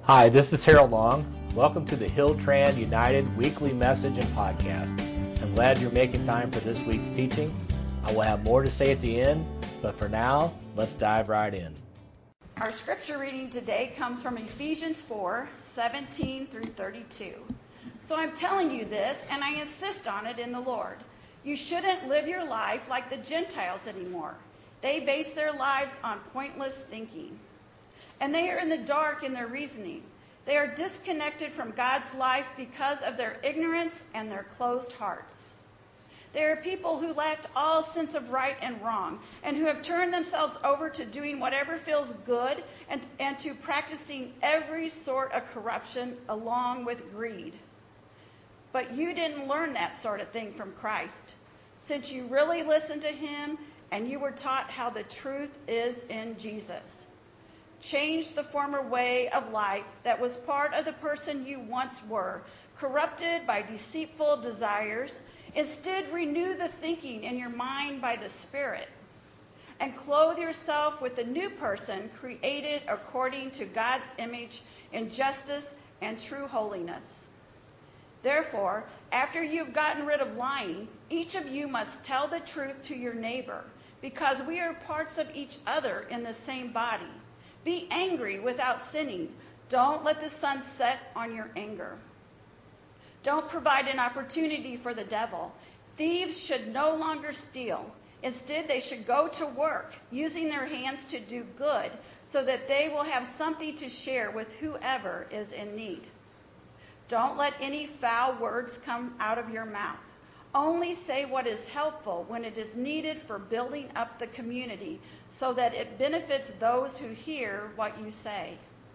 Hi, this is Harold Long. Welcome to the Hilltran United weekly message and podcast. I'm glad you're making time for this week's teaching. I will have more to say at the end, but for now, let's dive right in. Our scripture reading today comes from Ephesians 4:17 through 32. So I'm telling you this, and I insist on it in the Lord. You shouldn't live your life like the Gentiles anymore. They base their lives on pointless thinking. And they are in the dark in their reasoning. They are disconnected from God's life because of their ignorance and their closed hearts. They are people who lacked all sense of right and wrong, and who have turned themselves over to doing whatever feels good and to practicing every sort of corruption along with greed. But you didn't learn that sort of thing from Christ, since you really listened to him and you were taught how the truth is in Jesus. Change the former way of life that was part of the person you once were, corrupted by deceitful desires. Instead, renew the thinking in your mind by the Spirit, and clothe yourself with the new person created according to God's image in justice and true holiness. Therefore, after you've gotten rid of lying, each of you must tell the truth to your neighbor, because we are parts of each other in the same body. Be angry without sinning. Don't let the sun set on your anger. Don't provide an opportunity for the devil. Thieves should no longer steal. Instead, they should go to work, using their hands to do good, so that they will have something to share with whoever is in need. Don't let any foul words come out of your mouth. Only say what is helpful when it is needed for building up the community, so that it benefits those who hear what you say.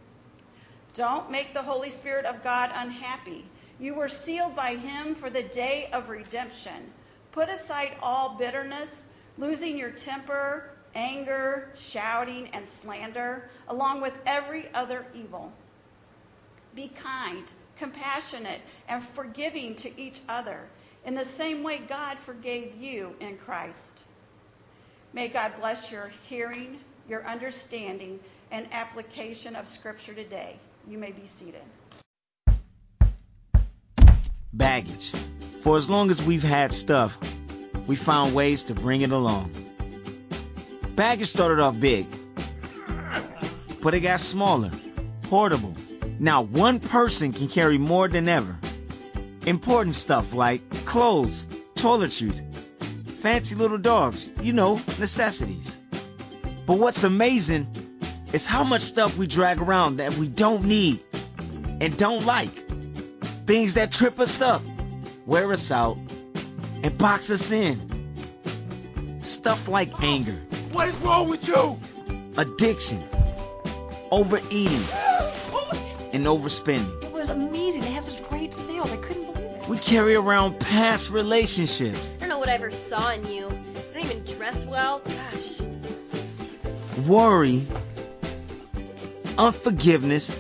Don't make the Holy Spirit of God unhappy. You were sealed by him for the day of redemption. Put aside all bitterness, losing your temper, anger, shouting, and slander, along with every other evil. Be kind, compassionate, and forgiving to each other, in the same way God forgave you in Christ. May God bless your hearing, your understanding, and application of Scripture today. You may be seated. Baggage. For as long as we've had stuff, we found ways to bring it along. Baggage started off big, but it got smaller, portable. Now one person can carry more than ever. Important stuff like clothes, toiletries, fancy little dogs, necessities. But what's amazing is how much stuff we drag around that we don't need and don't like. Things that trip us up, wear us out, and box us in. Stuff like anger. What is wrong with you? Addiction, overeating, and overspending. It was amazing. They had such great sales. I couldn't believe it. We carry around past relationships. I don't know what I ever saw in you. You don't even dress well. Gosh. Worry, unforgiveness,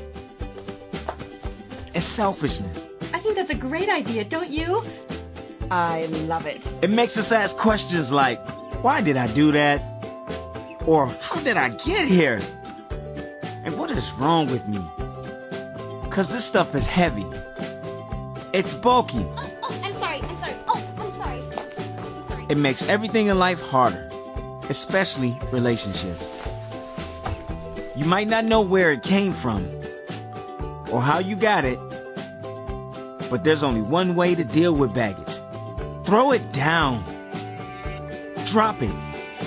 and selfishness. I think that's a great idea, don't you? I love it. It makes us ask questions like, why did I do that? Or how did I get here? And what is wrong with me? Because this stuff is heavy. It's bulky. I'm sorry. I'm sorry. It makes everything in life harder, especially relationships. You might not know where it came from or how you got it, but there's only one way to deal with baggage. Throw it down. Drop it.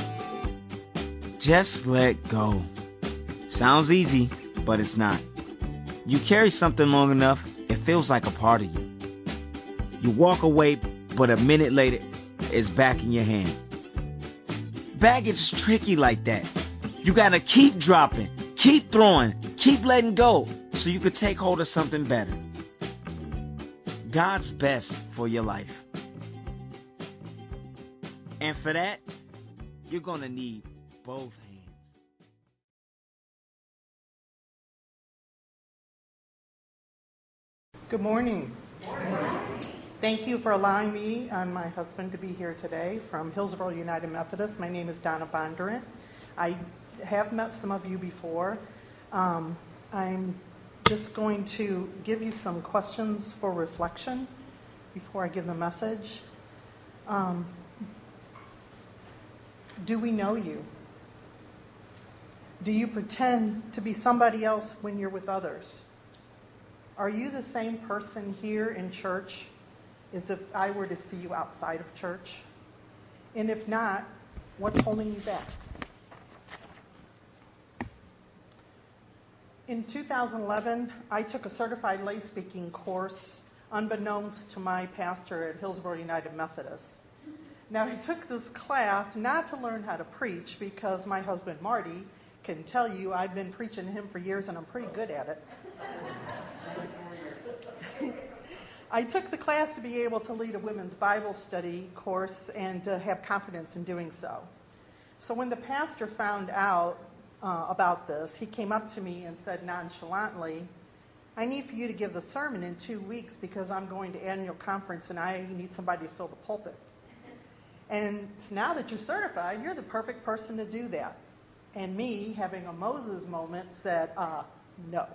Just let go. Sounds easy, but it's not. You carry something long enough, it feels like a part of you. You walk away, but a minute later, it's back in your hand. Baggage is tricky like that. You gotta keep dropping, keep throwing, keep letting go, so you could take hold of something better. God's best for your life. And for that, you're gonna need both hands. Good morning. Thank you for allowing me and my husband to be here today from Hillsborough United Methodist. My name is Donna Bondurant. I have met some of you before. I'm just going to give you some questions for reflection before I give the message. Do we know you? Do you pretend to be somebody else when you're with others? Are you the same person here in church as if I were to see you outside of church? And if not, what's holding you back? In 2011, I took a certified lay speaking course unbeknownst to my pastor at Hillsborough United Methodist. Now, I took this class not to learn how to preach, because my husband Marty can tell you I've been preaching to him for years and I'm pretty good at it. I took the class to be able to lead a women's Bible study course and to have confidence in doing so. So when the pastor found out about this, he came up to me and said nonchalantly, "I need for you to give the sermon in 2 weeks because I'm going to annual conference and I need somebody to fill the pulpit. And now that you're certified, you're the perfect person to do that." And me, having a Moses moment, said, no.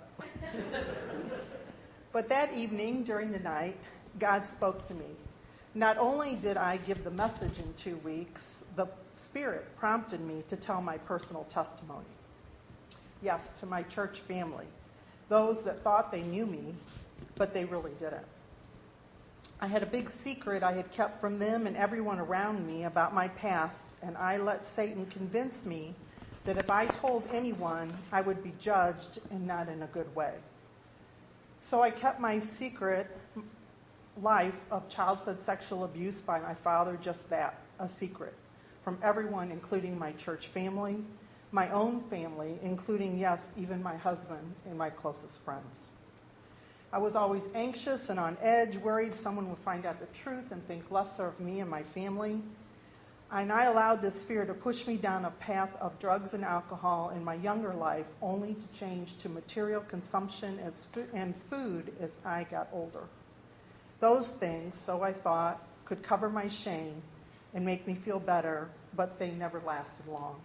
But that evening, during the night, God spoke to me. Not only did I give the message in 2 weeks, the Spirit prompted me to tell my personal testimony. Yes, to my church family, those that thought they knew me, but they really didn't. I had a big secret I had kept from them and everyone around me about my past, and I let Satan convince me that if I told anyone, I would be judged, and not in a good way. So I kept my secret life of childhood sexual abuse by my father just that, a secret, from everyone, including my church family, my own family, including, yes, even my husband and my closest friends. I was always anxious and on edge, worried someone would find out the truth and think lesser of me and my family. And I allowed this fear to push me down a path of drugs and alcohol in my younger life, only to change to material consumption and food as I got older. Those things, so I thought, could cover my shame and make me feel better, but they never lasted long.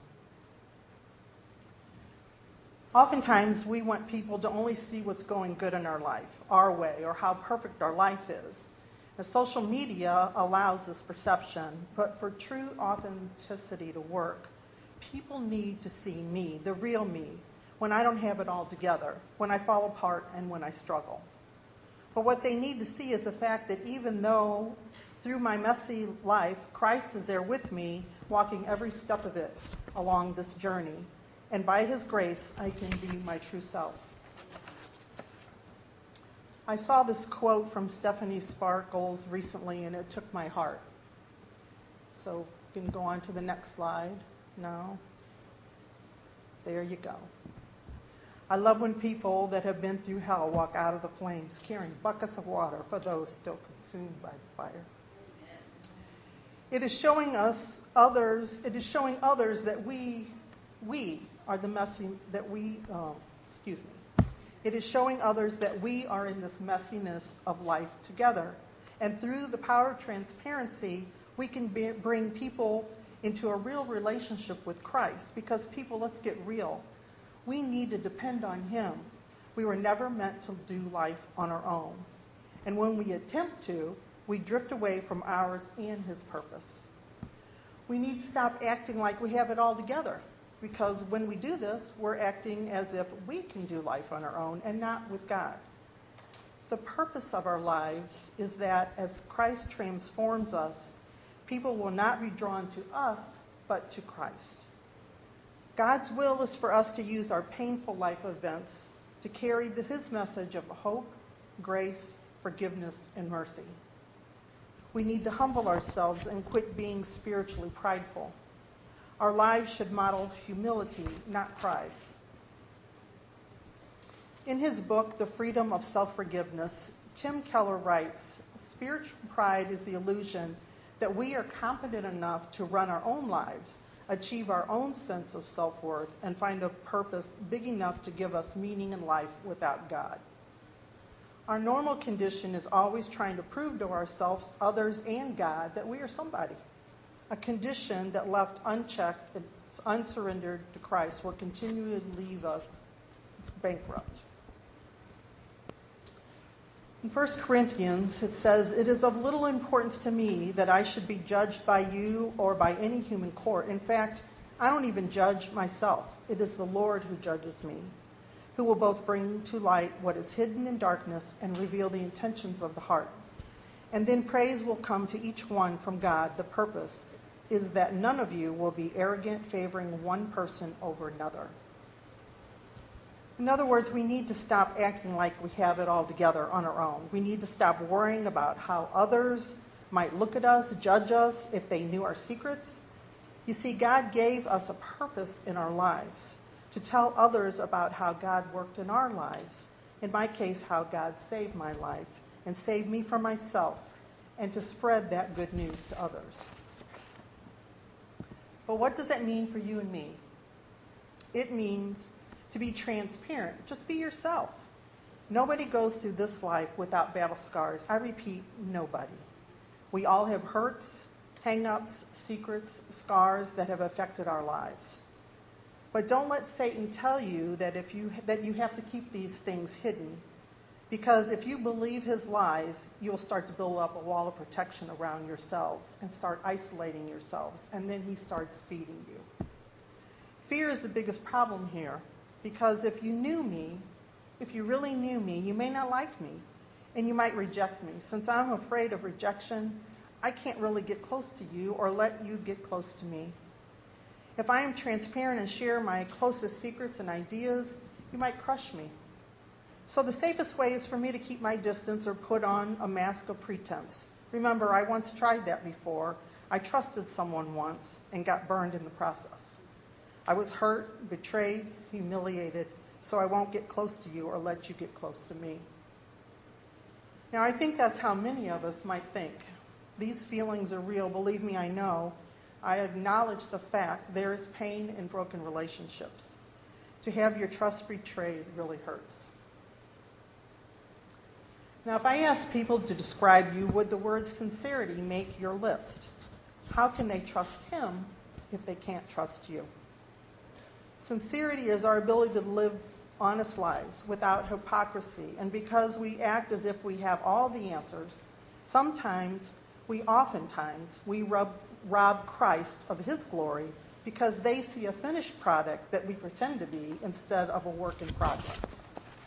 Oftentimes, we want people to only see what's going good in our life, our way, or how perfect our life is. Now, social media allows this perception, but for true authenticity to work, people need to see me, the real me, when I don't have it all together, when I fall apart, and when I struggle. But what they need to see is the fact that even though through my messy life, Christ is there with me, walking every step of it along this journey. And by His grace, I can be my true self. I saw this quote from Stephanie Sparkles recently, and it took my heart. So you can go on to the next slide. No. There you go. I love when people that have been through hell walk out of the flames carrying buckets of water for those still consumed by the fire. It is showing others that we are the messy, that we, It is showing others that we are in this messiness of life together. And through the power of transparency, we can bring people into a real relationship with Christ. Because people, let's get real. We need to depend on Him. We were never meant to do life on our own. And when we attempt to, we drift away from ours and His purpose. We need to stop acting like we have it all together. Because when we do this, we're acting as if we can do life on our own and not with God. The purpose of our lives is that as Christ transforms us, people will not be drawn to us, but to Christ. God's will is for us to use our painful life events to carry His message of hope, grace, forgiveness, and mercy. We need to humble ourselves and quit being spiritually prideful. Our lives should model humility, not pride. In his book, The Freedom of Self-Forgiveness, Tim Keller writes, "Spiritual pride is the illusion that we are competent enough to run our own lives, achieve our own sense of self-worth, and find a purpose big enough to give us meaning in life without God. Our normal condition is always trying to prove to ourselves, others, and God that we are somebody. A condition that left unchecked and unsurrendered to Christ will continually leave us bankrupt." In 1 Corinthians, it says, "It is of little importance to me that I should be judged by you or by any human court. In fact, I don't even judge myself. It is the Lord who judges me, who will both bring to light what is hidden in darkness and reveal the intentions of the heart. And then praise will come to each one from God. The purpose is that none of you will be arrogant, favoring one person over another." In other words, we need to stop acting like we have it all together on our own. We need to stop worrying about how others might look at us, judge us, if they knew our secrets. You see, God gave us a purpose in our lives to tell others about how God worked in our lives. In my case, how God saved my life and saved me from myself, and to spread that good news to others. But what does that mean for you and me? It means to be transparent. Just be yourself. Nobody goes through this life without battle scars. I repeat, nobody. We all have hurts, hang-ups, secrets, scars that have affected our lives. But don't let Satan tell you that you have to keep these things hidden, because if you believe his lies, you'll start to build up a wall of protection around yourselves and start isolating yourselves, and then he starts feeding you. Fear is the biggest problem here, because if you really knew me, you may not like me, and you might reject me. Since I'm afraid of rejection, I can't really get close to you or let you get close to me. If I am transparent and share my closest secrets and ideas, you might crush me. So the safest way is for me to keep my distance or put on a mask of pretense. Remember, I once tried that before. I trusted someone once and got burned in the process. I was hurt, betrayed, humiliated, so I won't get close to you or let you get close to me. Now, I think that's how many of us might think. These feelings are real. Believe me, I know. I acknowledge the fact there is pain in broken relationships. To have your trust betrayed really hurts. Now, if I ask people to describe you, would the word sincerity make your list? How can they trust him if they can't trust you? Sincerity is our ability to live honest lives without hypocrisy. And because we act as if we have all the answers, oftentimes, we rob Christ of his glory because they see a finished product that we pretend to be instead of a work in progress.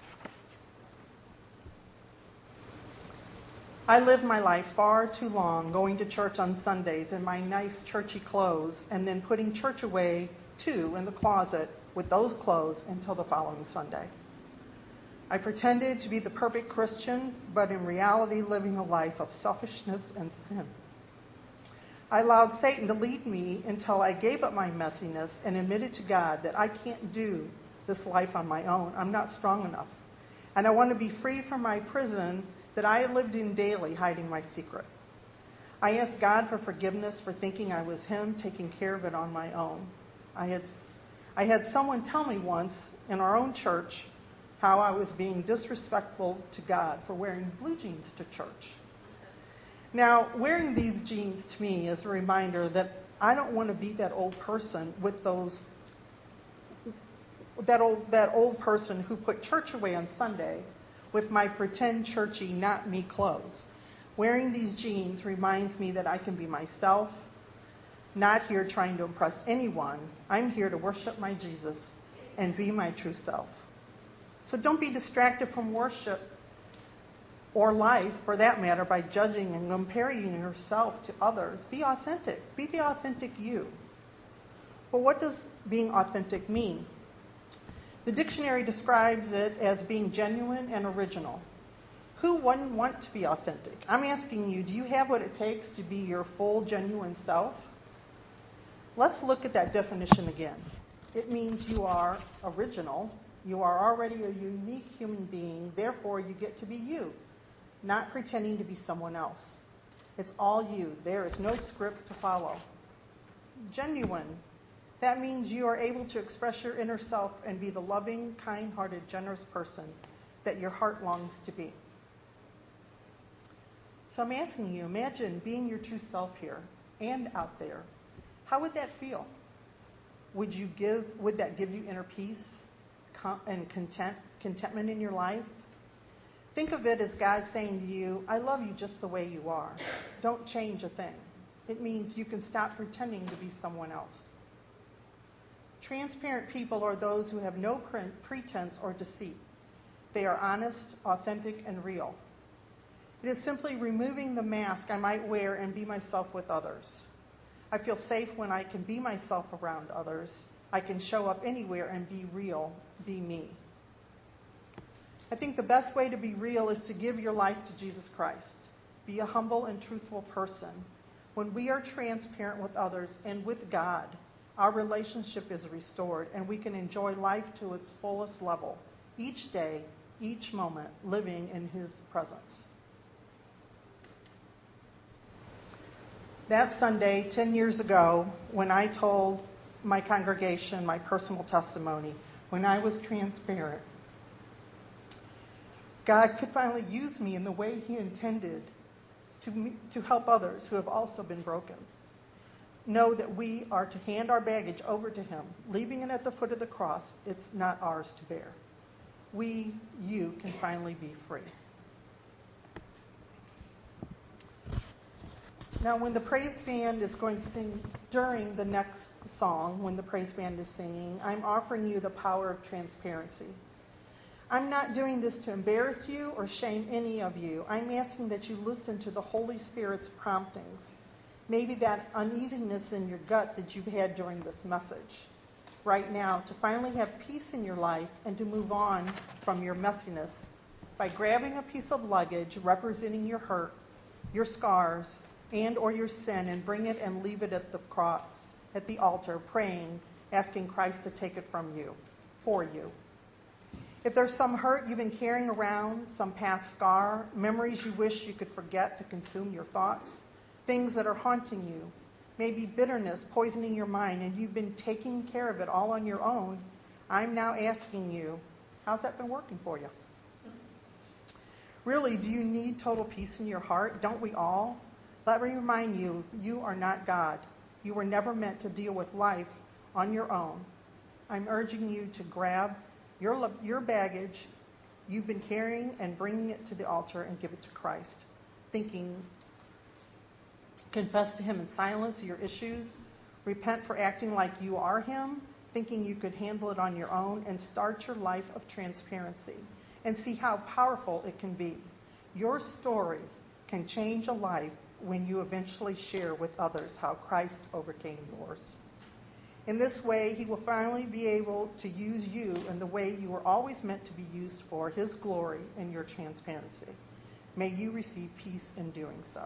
I lived my life far too long going to church on Sundays in my nice churchy clothes and then putting church away too in the closet with those clothes until the following Sunday. I pretended to be the perfect Christian, but in reality living a life of selfishness and sin. I allowed Satan to lead me until I gave up my messiness and admitted to God that I can't do this life on my own. I'm not strong enough. And I want to be free from my prison that I lived in daily, hiding my secret. I asked God for forgiveness for thinking I was him, taking care of it on my own. I had someone tell me once in our own church how I was being disrespectful to God for wearing blue jeans to church. Now, wearing these jeans to me is a reminder that I don't want to be that old person with that old person who put church away on Sunday with my pretend churchy, not me clothes. Wearing these jeans reminds me that I can be myself, not here trying to impress anyone. I'm here to worship my Jesus and be my true self. So don't be distracted from worship or life, for that matter, by judging and comparing yourself to others. Be authentic. Be the authentic you. But what does being authentic mean? The dictionary describes it as being genuine and original. Who wouldn't want to be authentic? I'm asking you, do you have what it takes to be your full, genuine self? Let's look at that definition again. It means you are original. You are already a unique human being. Therefore, you get to be you, not pretending to be someone else. It's all you. There is no script to follow. Genuine. That means you are able to express your inner self and be the loving, kind-hearted, generous person that your heart longs to be. So I'm asking you, imagine being your true self here and out there. How would that feel? Would that give you inner peace and contentment in your life? Think of it as God saying to you, I love you just the way you are. Don't change a thing. It means you can stop pretending to be someone else. Transparent people are those who have no pretense or deceit. They are honest, authentic, and real. It is simply removing the mask I might wear and be myself with others. I feel safe when I can be myself around others. I can show up anywhere and be real, be me. I think the best way to be real is to give your life to Jesus Christ. Be a humble and truthful person. When we are transparent with others and with God, our relationship is restored and we can enjoy life to its fullest level, each day, each moment, living in His presence. That Sunday, 10 years ago, when I told my congregation my personal testimony, when I was transparent, God could finally use me in the way He intended to help others who have also been broken. Know that we are to hand our baggage over to Him, leaving it at the foot of the cross. It's not ours to bear. You can finally be free. Now, when the praise band is going to sing during the next song, when the praise band is singing, I'm offering you the power of transparency. I'm not doing this to embarrass you or shame any of you. I'm asking that you listen to the Holy Spirit's promptings. Maybe that uneasiness in your gut that you've had during this message. Right now, to finally have peace in your life and to move on from your messiness by grabbing a piece of luggage representing your hurt, your scars, and or your sin, and bring it and leave it at the cross, at the altar, praying, asking Christ to take it from you, for you. If there's some hurt you've been carrying around, some past scar, memories you wish you could forget that consume your thoughts, things that are haunting you, maybe bitterness poisoning your mind, and you've been taking care of it all on your own, I'm now asking you, how's that been working for you? Really, do you need total peace in your heart? Don't we all? Let me remind you, you are not God. You were never meant to deal with life on your own. I'm urging you to grab your baggage you've been carrying and bringing it to the altar and give it to Christ. Confess to Him in silence your issues. Repent for acting like you are Him, thinking you could handle it on your own, and start your life of transparency and see how powerful it can be. Your story can change a life when you eventually share with others how Christ overcame yours. In this way, He will finally be able to use you in the way you were always meant to be used for, His glory and your transparency. May you receive peace in doing so.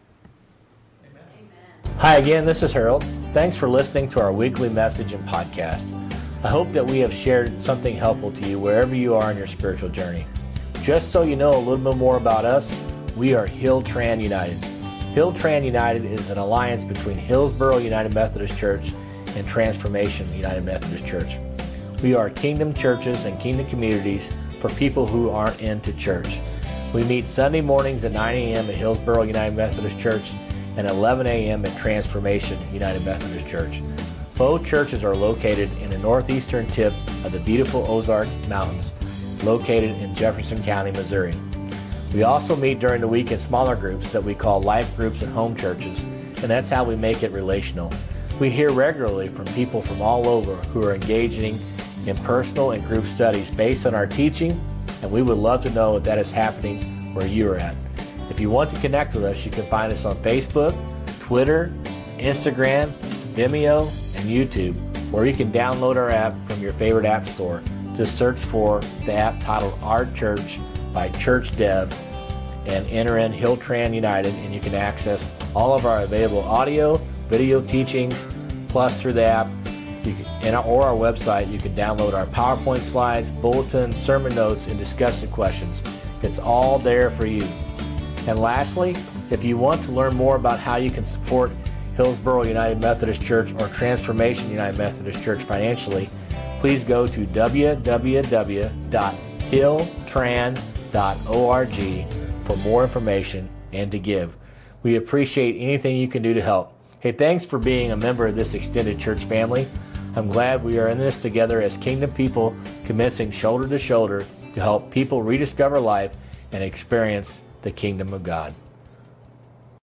Amen. Hi again, this is Harold. Thanks for listening to our weekly message and podcast. I hope that we have shared something helpful to you wherever you are in your spiritual journey. Just so you know a little bit more about us, we are Hilltran United. Hilltran United is an alliance between Hillsboro United Methodist Church and Transformation United Methodist Church. We are kingdom churches and kingdom communities for people who aren't into church. We meet Sunday mornings at 9 a.m. at Hillsboro United Methodist Church and 11 a.m. at Transformation United Methodist Church. Both churches are located in the northeastern tip of the beautiful Ozark Mountains, located in Jefferson County, Missouri. We also meet during the week in smaller groups that we call life groups and home churches, and that's how we make it relational. We hear regularly from people from all over who are engaging in personal and group studies based on our teaching, and we would love to know if that is happening where you are at. If you want to connect with us, you can find us on Facebook, Twitter, Instagram, Vimeo, and YouTube, or you can download our app from your favorite app store. Just search for the app titled Our Church by Church Dev and enter in Hilltran United, and you can access all of our available audio, video teachings, plus through the app or our website, you can download our PowerPoint slides, bulletins, sermon notes, and discussion questions. It's all there for you. And lastly, if you want to learn more about how you can support Hillsboro United Methodist Church or Transformation United Methodist Church financially, please go to www.hilltran.org for more information and to give. We appreciate anything you can do to help. Hey, thanks for being a member of this extended church family. I'm glad we are in this together as kingdom people, commencing shoulder to shoulder to help people rediscover life and experience the kingdom of God.